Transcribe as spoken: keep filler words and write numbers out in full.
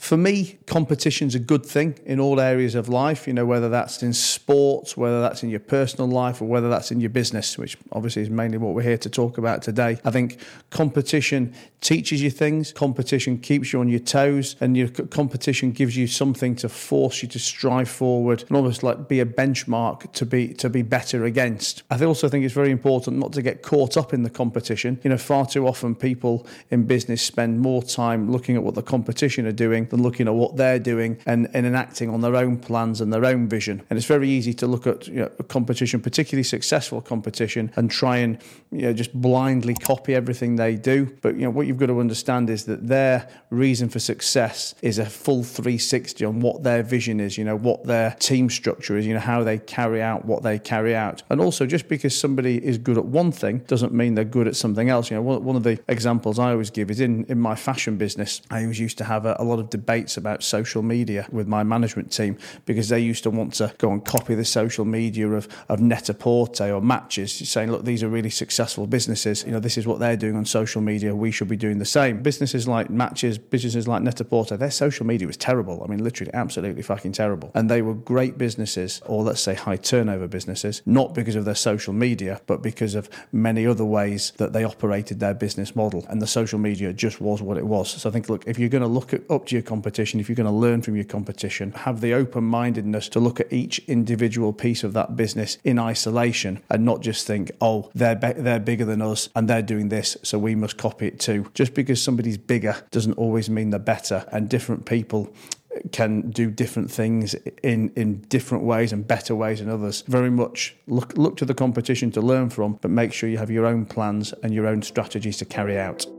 For me, competition's a good thing in all areas of life, you know, whether that's in sports, whether that's in your personal life, or whether that's in your business, which obviously is mainly what we're here to talk about today. I think competition teaches you things, competition keeps you on your toes, and your competition gives you something to force you to strive forward and almost like be a benchmark to be to be better against. I also think it's very important not to get caught up in the competition. You know, far too often people in business spend more time looking at what the competition are doing than looking at what they're doing and, and enacting on their own plans and their own vision. And it's very easy to look at, you know, a competition, particularly successful competition, and try and, you know, just blindly copy everything they do. But, you know, what you've got to understand is that their reason for success is a full three sixty on what their vision is, you know, what their team structure is, you know, how they carry out what they carry out. And also, just because somebody is good at one thing doesn't mean they're good at something else. You know, one, one of the examples I always give is in, in my fashion business, I always used to have a, a lot of debates about social media with my management team, because they used to want to go and copy the social media of, of Net-a-Porter or Matches, saying, look, these are really successful businesses. You know, this is what they're doing on social media. We should be doing the same. Businesses like Matches, businesses like Net-a-Porter, their social media was terrible. I mean, literally absolutely fucking terrible. And they were great businesses, or let's say high turnover businesses, not because of their social media, but because of many other ways that they operated their business model. And the social media just was what it was. So I think, look, if you're going to look at, up to your competition, if you're going to learn from your competition, have the open-mindedness to look at each individual piece of that business in isolation and not just think, oh, they're be- they're bigger than us and they're doing this, so we must copy it too. Just because somebody's bigger doesn't always mean they're better, and different people can do different things in, in different ways and better ways than others. Very much look look to the competition to learn from, but make sure you have your own plans and your own strategies to carry out.